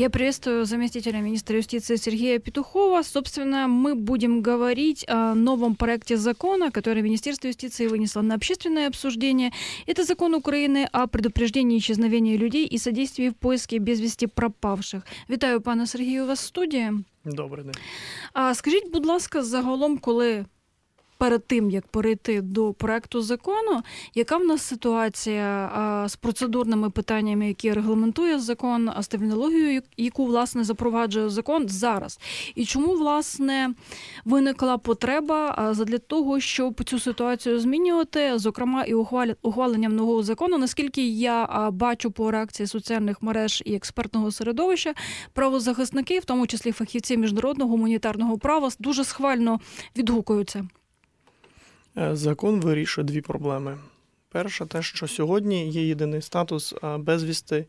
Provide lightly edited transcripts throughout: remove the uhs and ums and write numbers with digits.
Я приветствую заместителя министра юстиции Сергея Петухова. Собственно, мы будем говорить о новом проекте закона, который Министерство юстиции вынесло на общественное обсуждение. Это закон Украины о предупреждении исчезновения людей и содействии в поиске без вести пропавших. Вітаю, пане Сергію, у вас в студії. Добрий день. Скажіть, будь ласка, загалом, коли перед тим, як перейти до проекту закону, яка в нас ситуація з процедурними питаннями, які регламентує закон, з термінологією, яку, власне, запроваджує закон зараз? І чому, власне, виникла потреба задля того, щоб цю ситуацію змінювати, зокрема і ухваленням нового закону? Наскільки я бачу по реакції соціальних мереж і експертного середовища, правозахисники, в тому числі фахівці міжнародного гуманітарного права, дуже схвально відгукуються. Закон вирішує дві проблеми. Перша, те, що сьогодні є єдиний статус безвісти,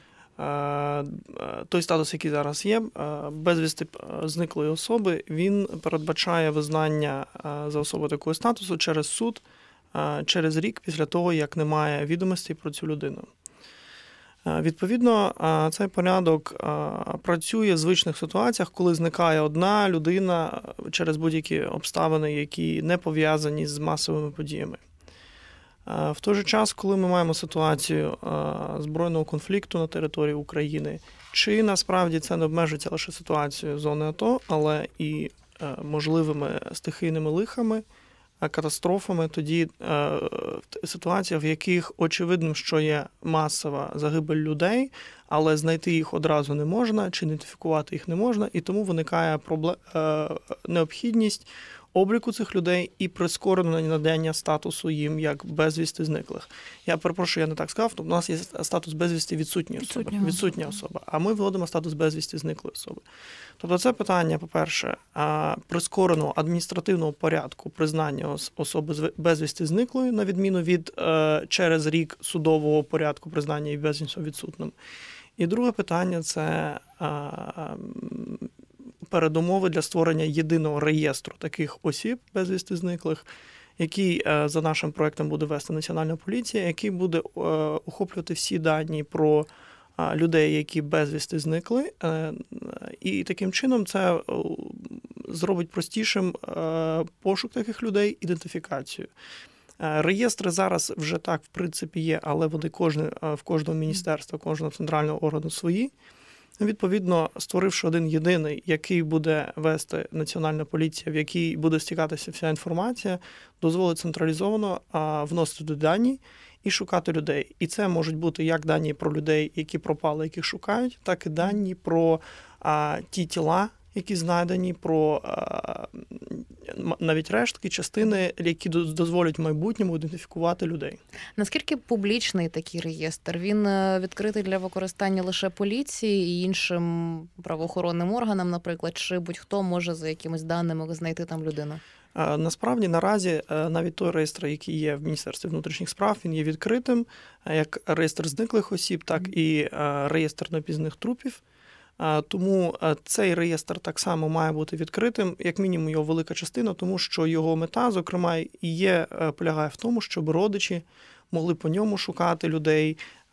той статус, який зараз є, безвісти зниклої особи, він передбачає визнання за особою такого статусу через суд через рік після того, як немає відомостей про цю людину. Відповідно, цей порядок працює в звичних ситуаціях, коли зникає одна людина через будь-які обставини, які не пов'язані з масовими подіями. В той же час, коли ми маємо ситуацію збройного конфлікту на території України, чи насправді це не обмежується лише ситуацією зони АТО, але і можливими стихійними лихами, катастрофами, тоді ситуація, в яких очевидно, що є масова загибель людей, але знайти їх одразу не можна, чи ідентифікувати їх не можна, і тому виникає необхідність обліку цих людей і прискорене надання статусу їм як безвісти зниклих. Я перепрошую, я не так сказав, тобто у нас є статус безвісти відсутня особа, а ми вводимо статус безвісти зниклої особи. Тобто це питання, по-перше, прискореного адміністративного порядку признання особи безвісти зниклої, на відміну від через рік судового порядку признання її безвісти відсутним. І друге питання – це передумови для створення єдиного реєстру таких осіб безвісти зниклих, який за нашим проектом буде вести Національна поліція, який буде охоплювати всі дані про людей, які безвісти зникли, і таким чином це зробить простішим пошук таких людей, ідентифікацію. Реєстри зараз вже так, в принципі, є, але вони в кожного міністерства, кожного центрального органу свої. Відповідно, створивши один єдиний, який буде вести Національна поліція, в який буде стікатися вся інформація, дозволить централізовано вносити дані і шукати людей. І це можуть бути як дані про людей, які пропали, яких шукають, так і дані про ті тіла, які знайдені, про навіть рештки, частини, які дозволять в майбутньому ідентифікувати людей. Наскільки публічний такий реєстр? Він відкритий для використання лише поліції і іншим правоохоронним органам, наприклад, чи будь-хто може за якимись даними знайти там людину? Насправді, наразі, навіть той реєстр, який є в Міністерстві внутрішніх справ, він є відкритим, як реєстр зниклих осіб, так і реєстр непізнаних трупів. Тому цей реєстр так само має бути відкритим, як мінімум його велика частина, тому що його мета, зокрема, і полягає в тому, щоб родичі могли по ньому шукати людей,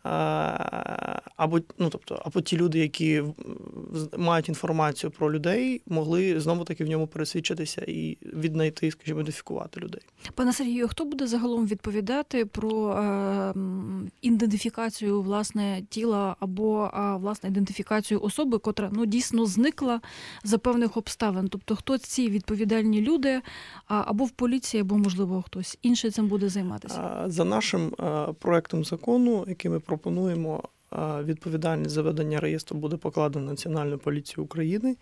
або ті люди, які мають інформацію про людей, могли знову-таки в ньому пересвідчитися і віднайти, скажімо, ідентифікувати людей. Пане Сергію, хто буде загалом відповідати про ідентифікацію, власне, тіла або, власне, ідентифікацію особи, котра, дійсно зникла за певних обставин? Тобто, хто ці відповідальні люди, або в поліції, або, можливо, хтось інший цим буде займатися? За нашим проектом закону, який ми пропонуємо, відповідальність за ведення реєстру буде покладена на Національну поліцію України,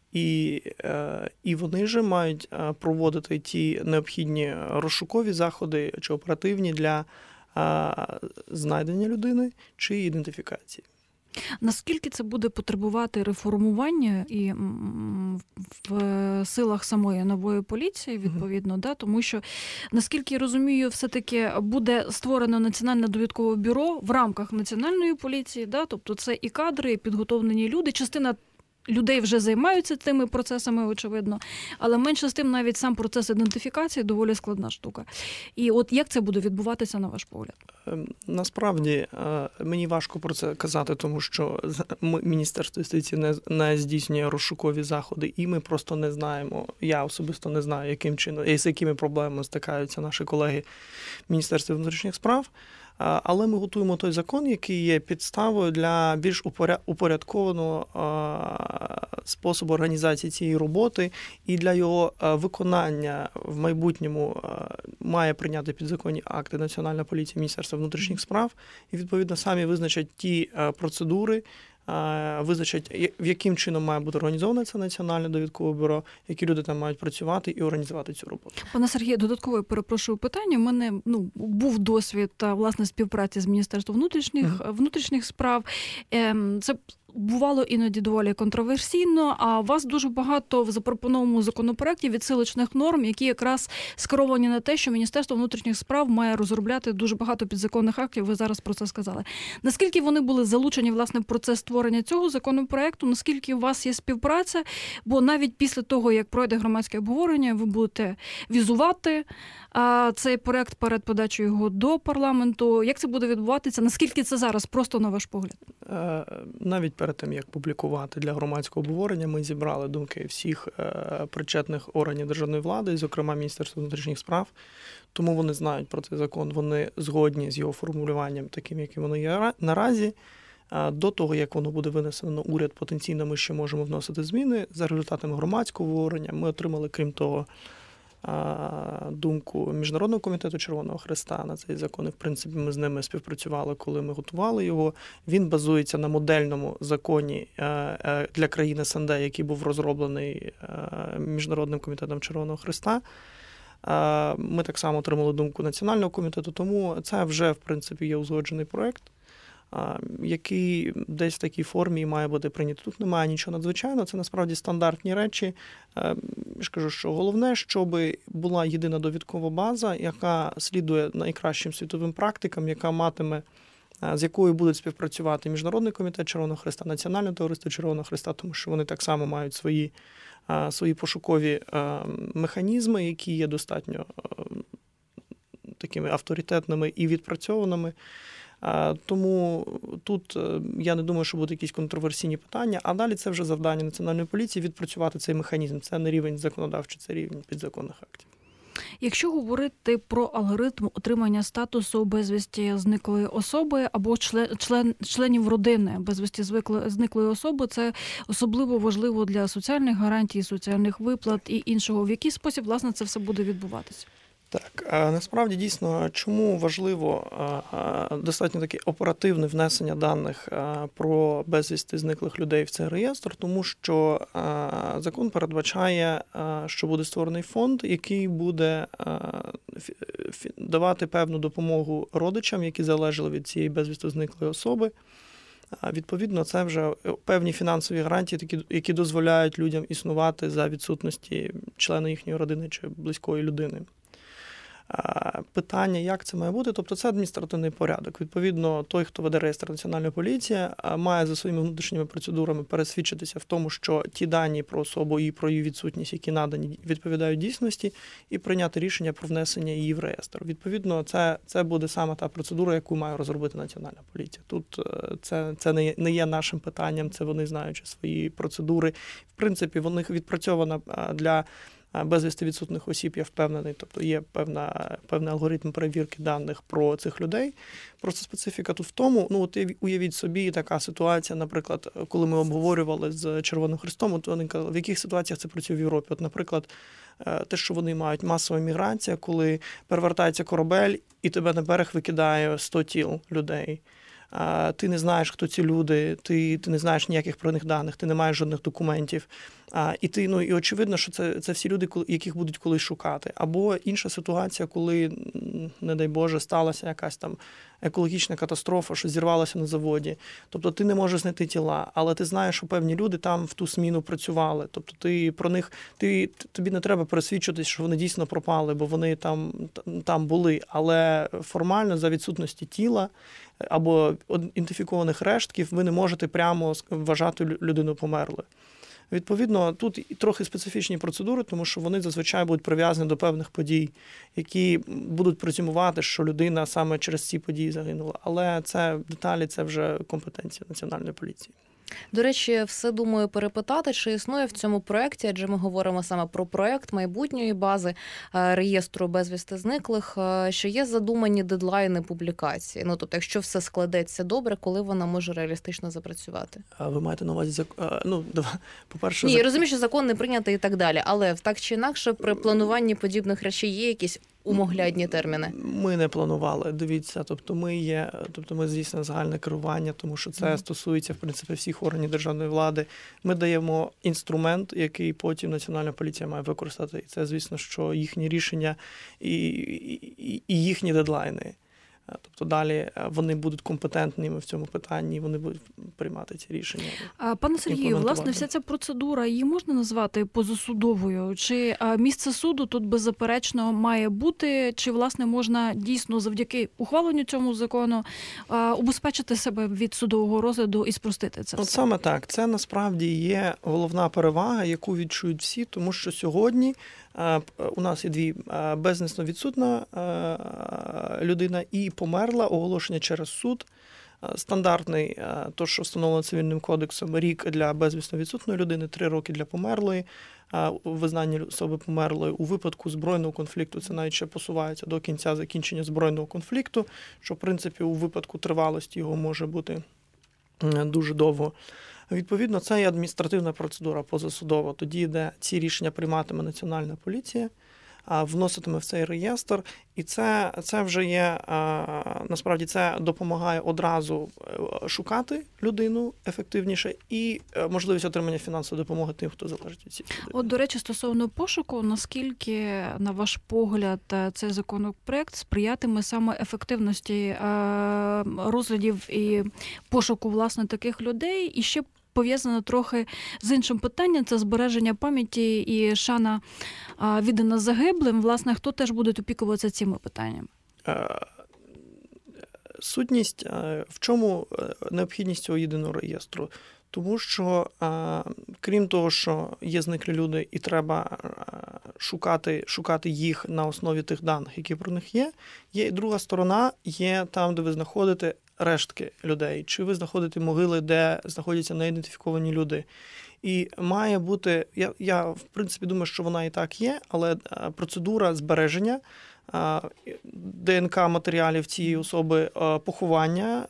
і вони ж мають проводити ті необхідні розшукові заходи чи оперативні для знайдення людини чи ідентифікації. Наскільки це буде потребувати реформування і в силах самої нової поліції, відповідно, да? Тому що, наскільки я розумію, все-таки буде створено Національне довідкове бюро в рамках Національної поліції, да? Тобто це і кадри, і підготовлені люди, частина людей вже займаються тими процесами, очевидно, але менше з тим навіть сам процес ідентифікації доволі складна штука. І от як це буде відбуватися, на ваш погляд? Насправді, мені важко про це казати, тому що Міністерство юстиції не здійснює розшукові заходи, і ми просто не знаємо, я особисто не знаю, яким чином, і з якими проблемами стикаються наші колеги в Міністерстві внутрішніх справ. Але ми готуємо той закон, який є підставою для більш упорядкованого способу організації цієї роботи, і для його виконання в майбутньому має прийняти підзаконні акти Національна поліція, Міністерство внутрішніх справ, і, відповідно, самі визначать ті процедури, визначать, в яким чином має бути організоване це Національне довідкове бюро, які люди там мають працювати і організувати цю роботу. Пане Сергію, додаткове перепрошую питання. У мене був досвід власне співпраці з Міністерством внутрішніх справ. Це бувало іноді доволі контроверсійно, а у вас дуже багато в запропонованому законопроекті відсилочних норм, які якраз скеровані на те, що Міністерство внутрішніх справ має розробляти дуже багато підзаконних актів, ви зараз про це сказали. Наскільки вони були залучені, власне, в процес створення цього законопроекту, наскільки у вас є співпраця, бо навіть після того, як пройде громадське обговорення, ви будете візувати цей проект перед подачею його до парламенту. Як це буде відбуватися? Наскільки це зараз просто на ваш погляд? Навіть перед тим, як публікувати для громадського обговорення, ми зібрали думки всіх причетних органів державної влади, зокрема Міністерства внутрішніх справ, тому вони знають про цей закон, вони згодні з його формулюванням таким, яким воно є наразі. До того, як воно буде винесено на уряд, потенційно ми ще можемо вносити зміни. За результатами громадського обговорення ми отримали, крім того, думку Міжнародного комітету Червоного Хреста на цей закон. І, в принципі, ми з ними співпрацювали, коли ми готували його. Він базується на модельному законі для країн СНД, який був розроблений Міжнародним комітетом Червоного Хреста. Ми так само отримали думку Національного комітету, тому це вже, в принципі, є узгоджений проєкт, який десь в такій формі має бути прийнятий. Тут немає нічого надзвичайного, це насправді стандартні речі. Я ж кажу, що головне, щоб була єдина довідкова база, яка слідує найкращим світовим практикам, яка матиме, з якою будуть співпрацювати Міжнародний комітет Червоного Хреста, Національне товариство Червоного Хреста, тому що вони так само мають свої пошукові механізми, які є достатньо такими авторитетними і відпрацьованими. Тому тут я не думаю, що будуть якісь контроверсійні питання, а далі це вже завдання Національної поліції відпрацювати цей механізм. Це не рівень законодавчий, це рівень підзаконних актів. Якщо говорити про алгоритм отримання статусу безвісті зниклої особи або членів родини безвісті зниклої особи, це особливо важливо для соціальних гарантій, соціальних виплат і іншого. В який спосіб, власне, це все буде відбуватися? Так, насправді дійсно, чому важливо достатньо таке оперативне внесення даних про безвісти зниклих людей в цей реєстр, тому що закон передбачає, що буде створений фонд, який буде давати певну допомогу родичам, які залежали від цієї безвісти зниклої особи. Відповідно, це вже певні фінансові гарантії, які дозволяють людям існувати за відсутності члена їхньої родини чи близької людини. Питання, як це має бути, тобто це адміністративний порядок. Відповідно, той, хто веде реєстр Національної поліції, має за своїми внутрішніми процедурами пересвідчитися в тому, що ті дані про особу і про її відсутність, які надані, відповідають дійсності, і прийняти рішення про внесення її в реєстр. Відповідно, це буде саме та процедура, яку має розробити Національна поліція. Тут це не є нашим питанням, це вони знаючи свої процедури. В принципі, вони відпрацьована для безвісти відсутних осіб, я впевнений, тобто є певний алгоритм перевірки даних про цих людей. Просто специфіка тут в тому, от уявіть собі така ситуація, наприклад, коли ми обговорювали з Червоним Хрестом, от вони казали, в яких ситуаціях це працює в Європі. От, наприклад, те, що вони мають масова міграція, коли перевертається корабель і тебе на берег викидає 100 тіл людей. Ти не знаєш, хто ці люди, ти не знаєш ніяких про них даних, ти не маєш жодних документів. І очевидно, що це всі люди, яких будуть колись шукати. Або інша ситуація, коли, не дай Боже, сталася якась там екологічна катастрофа, що зірвалося на заводі. Тобто ти не можеш знайти тіла, але ти знаєш, що певні люди там в ту зміну працювали. Тобто ти про них, тобі не треба пересвідчитись, що вони дійсно пропали, бо вони там були. Але формально за відсутності тіла або ідентифікованих рештків ви не можете прямо вважати людину померлою. Відповідно, тут і трохи специфічні процедури, тому що вони зазвичай будуть прив'язані до певних подій, які будуть презюмувати, що людина саме через ці події загинула. Але це деталі, це вже компетенція Національної поліції. До речі, все думаю перепитати, чи існує в цьому проєкті, адже ми говоримо саме про проєкт майбутньої бази реєстру безвісти зниклих, що є задумані дедлайни публікації. Ну, тобто, якщо все складеться добре, коли вона може реалістично запрацювати? А ви маєте на увазі по-перше, Ні, я розумію, що закон не прийнятий і так далі, але так чи інакше при плануванні подібних речей є якісь умоглядні терміни? Ми не планували. Дивіться, ми здійснюємо загальне керування, тому що це стосується в принципі всіх органів державної влади. Ми даємо інструмент, який потім Національна поліція має використати. І це, звісно, що їхні рішення і їхні дедлайни. Тобто далі вони будуть компетентними в цьому питанні, вони будуть приймати ці рішення. Пане Сергію, власне, вся ця процедура, її можна назвати позасудовою? Чи місце суду тут беззаперечно має бути? Чи, власне, можна дійсно завдяки ухваленню цьому закону убезпечити себе від судового розгляду і спростити це все? От саме так. Це насправді є головна перевага, яку відчують всі, тому що сьогодні у нас є дві: безвісно відсутна людина і померла, оголошення через суд. Стандартний, то, що встановлено Цивільним кодексом, рік для безвісно відсутної людини, 3 роки для померлої, визнання особи померлої. У випадку збройного конфлікту це навіть ще посувається до кінця закінчення збройного конфлікту, що, в принципі, у випадку тривалості його може бути дуже довго. Відповідно, це є адміністративна процедура позасудова. Тоді, де ці рішення прийматиме Національна поліція, вноситиме в цей реєстр, і це вже є, насправді, це допомагає одразу шукати людину ефективніше і можливість отримання фінансової допомоги тим, хто залежить від цієї людини. От, до речі, стосовно пошуку, наскільки, на ваш погляд, цей законопроект сприятиме саме ефективності розглядів і пошуку, власне, таких людей? І ще пов'язано трохи з іншим питанням, це збереження пам'яті і шана віддана загиблим. Власне, хто теж буде опікуватися цими питаннями? Сутність, в чому необхідність цього єдиного реєстру? Тому що, крім того, що є зниклі люди і треба шукати їх на основі тих даних, які про них є і друга сторона, є там, де ви знаходите рештки людей, чи ви знаходите могили, де знаходяться неідентифіковані люди. І має бути, я в принципі думаю, що вона і так є, але процедура збереження ДНК-матеріалів цієї особи, поховання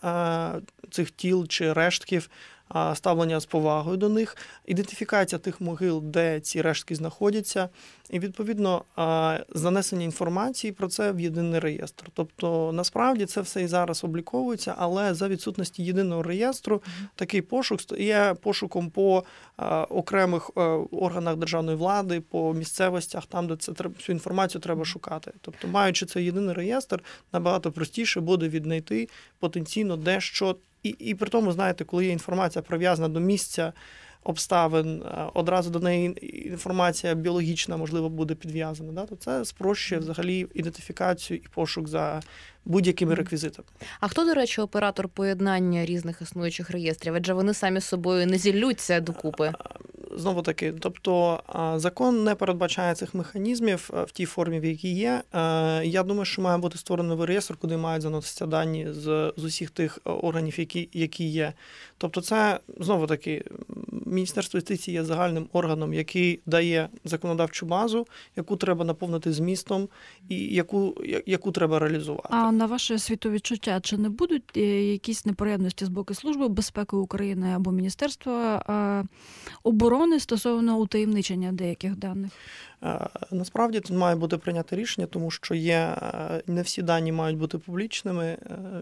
цих тіл чи рештків, ставлення з повагою до них, ідентифікація тих могил, де ці рештки знаходяться, і, відповідно, занесення інформації про це в єдиний реєстр. Тобто, насправді, це все і зараз обліковується, але за відсутності єдиного реєстру такий пошук є пошуком по окремих органах державної влади, по місцевостях, там, де цю інформацію треба шукати. Тобто, маючи цей єдиний реєстр, набагато простіше буде віднайти потенційно дещо. І при тому, знаєте, коли є інформація прив'язана до місця обставин, одразу до неї інформація біологічна, можливо, буде підв'язана, да, то це спрощує взагалі ідентифікацію і пошук за будь-якими реквізитами. А хто, до речі, оператор поєднання різних існуючих реєстрів? Адже вони самі з собою не зіллються докупи. Знову таки, тобто закон не передбачає цих механізмів в тій формі, в якій є. Я думаю, що має бути створений новий реєстр, куди мають заноситися дані з усіх тих органів, які є. Тобто це, знову таки, Міністерство юстиції є загальним органом, який дає законодавчу базу, яку треба наповнити змістом і яку треба реалізувати. А на ваше світовідчуття, чи не будуть якісь неприємності з боку Служби безпеки України або Міністерства оборони стосовно утаємничення деяких даних? Насправді тут має бути прийняте рішення, тому що не всі дані мають бути публічними.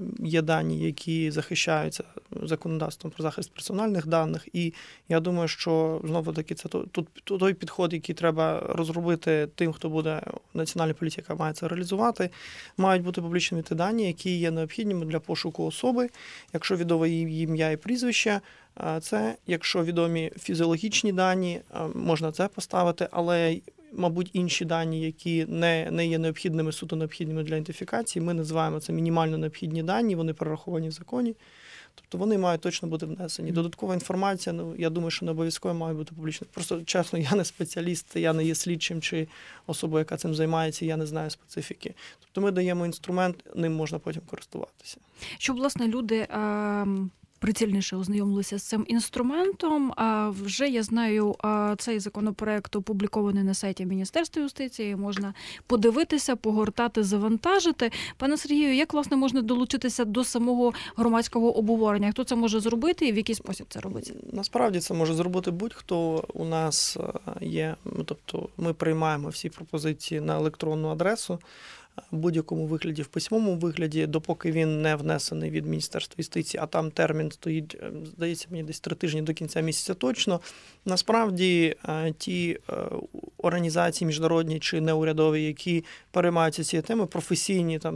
Є дані, які захищаються законодавством про захист персональних даних. І я думаю, що знову-таки це той підход, який треба розробити тим, хто буде Національна поліція, яка має це реалізувати. Мають бути публічними ті дані, які є необхідними для пошуку особи. Якщо відоме її ім'я і прізвище, це, якщо відомі фізіологічні дані, можна це поставити, але, мабуть, інші дані, які не є необхідними, суто необхідними для ідентифікації, ми називаємо це мінімально необхідні дані, вони перераховані в законі. Тобто вони мають точно бути внесені. Додаткова інформація, я думаю, що не обов'язково має бути публічна. Просто, чесно, я не спеціаліст, я не є слідчим чи особою, яка цим займається, я не знаю специфіки. Тобто ми даємо інструмент, ним можна потім користуватися. Щоб, власне, люди прицільніше ознайомилися з цим інструментом. Вже, я знаю, цей законопроект опублікований на сайті Міністерства юстиції, можна подивитися, погортати, завантажити. Пане Сергію, як, власне, можна долучитися до самого громадського обговорення? Хто це може зробити і в який спосіб це робиться? Насправді це може зробити будь-хто. У нас є, тобто ми приймаємо всі пропозиції на електронну адресу, в будь-якому вигляді, в письмовому вигляді, допоки він не внесений від Міністерства юстиції, а там термін стоїть, здається, мені десь 3 тижні до кінця місяця точно. Насправді, ті організації міжнародні чи неурядові, які переймаються цією темою, професійні там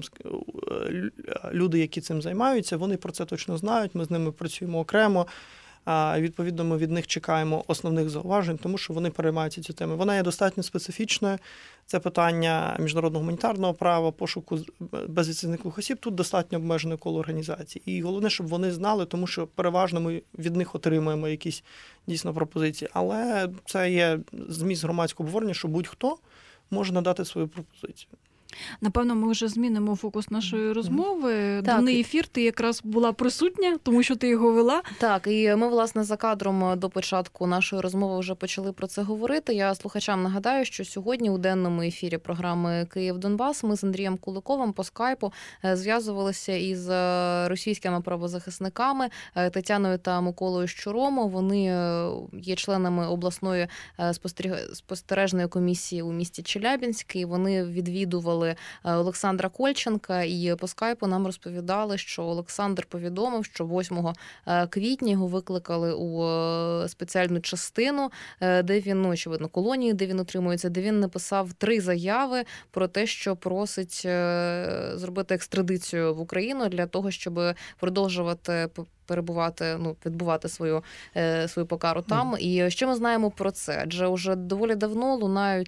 люди, які цим займаються, вони про це точно знають, ми з ними працюємо окремо. Відповідно, ми від них чекаємо основних зауважень, тому що вони переймаються ці теми. Вона є достатньо специфічною. Це питання міжнародного гуманітарного права, пошуку безвісти зниклих осіб. Тут достатньо обмежене коло організацій. І головне, щоб вони знали, тому що переважно ми від них отримуємо якісь дійсно пропозиції. Але це є зміст громадського обговорення, що будь-хто може надати свою пропозицію. Напевно, ми вже змінимо фокус нашої розмови. Так. Даний ефір ти якраз була присутня, тому що ти його вела. Так, і ми, власне, за кадром до початку нашої розмови вже почали про це говорити. Я слухачам нагадаю, що сьогодні у денному ефірі програми «Київ-Донбас» ми з Андрієм Куликовим по скайпу зв'язувалися із російськими правозахисниками Тетяною та Миколою Щуромо. Вони є членами обласної спостережної комісії у місті Челябінськ, і вони відвідували Олександра Кольченка, і по скайпу нам розповідали, що Олександр повідомив, що 8 квітня його викликали у спеціальну частину, де він, очевидно, колонії, де він утримується, де він написав 3 заяви про те, що просить зробити екстрадицію в Україну для того, щоб продовжувати перебувати, відбувати свою покару там. І що ми знаємо про це? Адже вже доволі давно лунає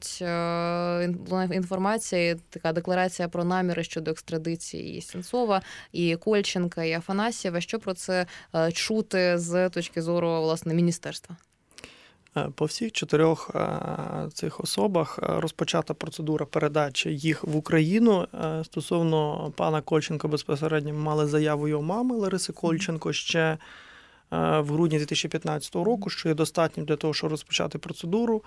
інформація, така декларація про наміри щодо екстрадиції і Сенцова, і Кольченка, і Афанасьєва. Що про це чути з точки зору, власне, міністерства? По всіх 4 цих особах розпочата процедура передачі їх в Україну. Стосовно пана Кольченка безпосередньо мали заяву його мами Лариси Кольченко ще в грудні 2015 року, що є достатнім для того, щоб розпочати процедуру.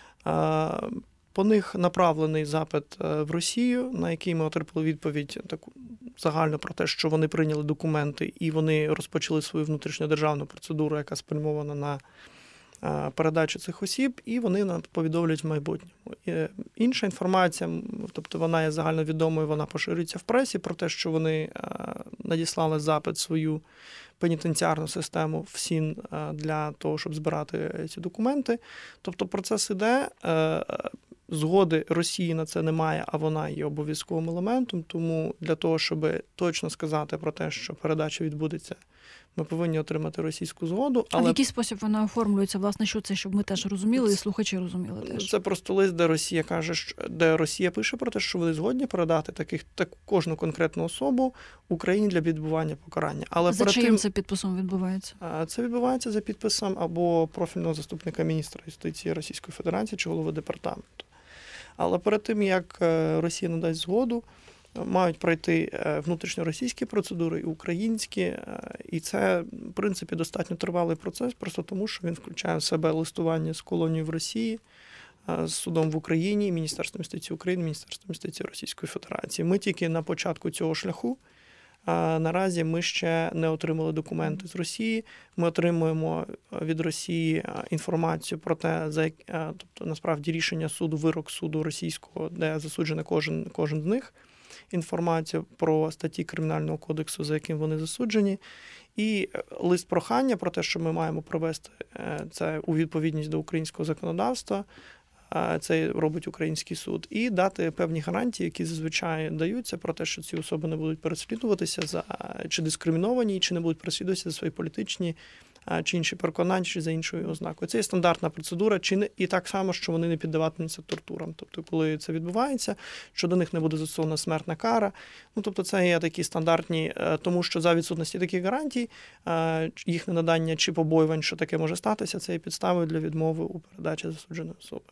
По них направлений запит в Росію, на який ми отримали відповідь таку загально про те, що вони прийняли документи і вони розпочали свою внутрішньодержавну процедуру, яка спрямована на передачу цих осіб, і вони нам повідомлюють в майбутньому. Інша інформація, тобто вона є загальновідомою, вона поширюється в пресі про те, що вони надіслали запит свою пенітенціарну систему в СІН для того, щоб збирати ці документи. Тобто процес іде, згоди Росії на це немає, а вона є обов'язковим елементом, тому для того, щоб точно сказати про те, що передача відбудеться, ми повинні отримати російську згоду. А в який спосіб вона оформлюється? Власне, що це, щоб ми теж розуміли і слухачі розуміли теж? Це просто лист, де Росія каже, де Росія пише про те, що вони згодні передати кожну конкретну особу Україні для відбування покарання. Але за чиїм це підписом відбувається? Це відбувається за підписом або профільного заступника міністра юстиції Російської Федерації чи голови департаменту. Але перед тим, як Росія надасть згоду, мають пройти внутрішньоросійські процедури і українські, і це, в принципі, достатньо тривалий процес, просто тому, що він включає в себе листування з колонією в Росії, з судом в Україні, Міністерством юстиції України, Міністерством юстиції Російської Федерації. Ми тільки на початку цього шляху. Наразі ми ще не отримали документи з Росії. Ми отримуємо від Росії інформацію про те, тобто, насправді, рішення суду, вирок суду російського, де засуджений кожен з них, інформацію про статті Кримінального кодексу, за яким вони засуджені, і лист прохання про те, що ми маємо провести це у відповідність до українського законодавства, це робить український суд, і дати певні гарантії, які зазвичай даються про те, що ці особи не будуть переслідуватися чи дискриміновані, чи не будуть переслідуватися за свої політичні чи інші переконання, чи за іншою ознакою. Це є стандартна процедура, і так само, що вони не піддаватимуться тортурам. Тобто, коли це відбувається, що до них не буде застосована смертна кара. Тобто, це є такі стандартні, тому що за відсутності таких гарантій, їх ненадання чи побоювань, що таке може статися, це є підставою для відмови у передачі засудженої особи.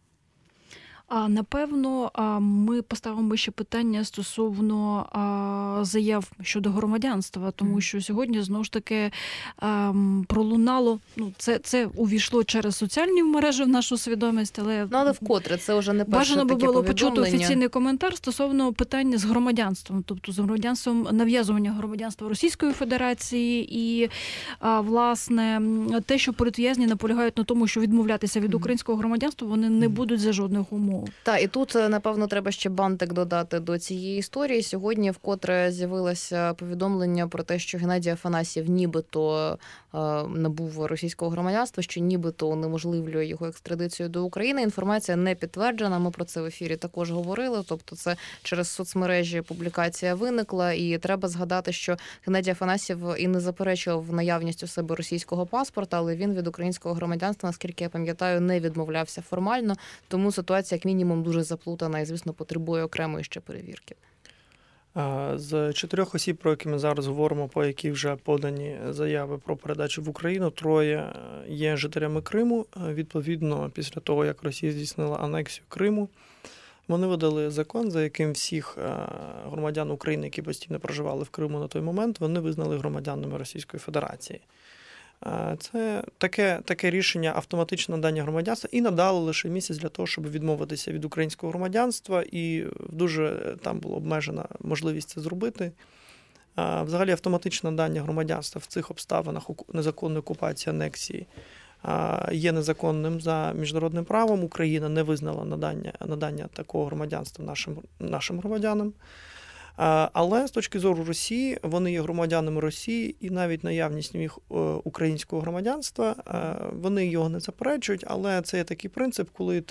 Напевно, ми поставимо ще питання стосовно заяв щодо громадянства, тому що сьогодні, знову ж таки, пролунало, це увійшло через соціальні мережі в нашу свідомість, але вкотре, це вже не перше бажано би таке було почути повідомлення. офіційний коментар стосовно питання з громадянством, тобто з громадянством, нав'язування громадянства Російської Федерації і, власне, те, що політв'язні наполягають на тому, що відмовлятися від українського громадянства вони не будуть за жодних умов. Так, і тут, напевно, треба ще бантик додати до цієї історії. Сьогодні вкотре з'явилося повідомлення про те, що Геннадій Афанасьєв нібито набув російського громадянства, що нібито унеможливлює його екстрадицію до України. Інформація не підтверджена, ми про це в ефірі також говорили, тобто це через соцмережі публікація виникла, і треба згадати, що Геннадій Афанасьєв і не заперечував наявність у себе російського паспорта, але він від українського громадянства, наскільки я пам'ятаю, не відмовлявся формально, тому ситуація, як мінімум, дуже заплутана і, звісно, потребує окремої ще перевірки. З 4 осіб, про які ми зараз говоримо, по яких вже подані заяви про передачу в Україну, 3 є жителями Криму. Відповідно, після того, як Росія здійснила анексію Криму, вони видали закон, за яким всіх громадян України, які постійно проживали в Криму на той момент, вони визнали громадянами Російської Федерації. Це таке рішення автоматичне надання громадянства і надали лише місяць для того, щоб відмовитися від українського громадянства, і дуже там була обмежена можливість це зробити. Взагалі автоматичне надання громадянства в цих обставинах незаконної окупації, анексії є незаконним за міжнародним правом. Україна не визнала надання такого громадянства нашим громадянам. Але з точки зору Росії, вони є громадянами Росії, і навіть наявність у них українського громадянства, вони його не заперечують, але це є такий принцип, коли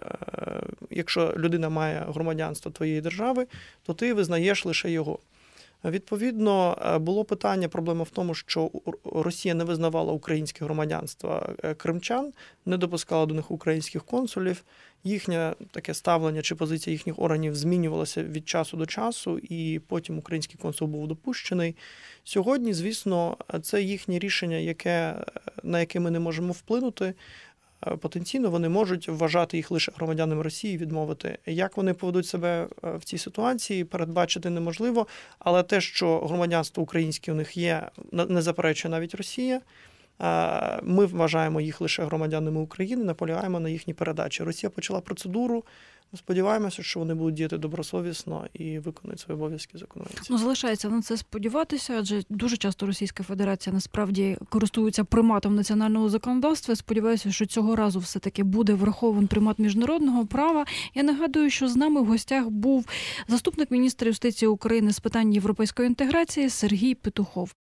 якщо людина має громадянство твоєї держави, то ти визнаєш лише його. Відповідно, було питання, проблема в тому, що Росія не визнавала українське громадянство кримчан, не допускала до них українських консулів, їхнє таке ставлення чи позиція їхніх органів змінювалася від часу до часу, і потім український консул був допущений. Сьогодні, звісно, це їхнє рішення, на яке ми не можемо вплинути. Потенційно вони можуть вважати їх лише громадянами Росії і відмовити. Як вони поведуть себе в цій ситуації, передбачити неможливо, але те, що громадянство українське у них є, не заперечує навіть Росія. Ми вважаємо їх лише громадянами України, наполягаємо на їхній передачі. Росія почала процедуру. Ми сподіваємося, що вони будуть діяти добросовісно і виконують свої обов'язки законодавці. Залишається на це сподіватися, адже дуже часто Російська Федерація насправді користується приматом національного законодавства. Сподіваюся, що цього разу все-таки буде врахований примат міжнародного права. Я нагадую, що з нами в гостях був заступник міністра юстиції України з питань європейської інтеграції Сергій Петухов.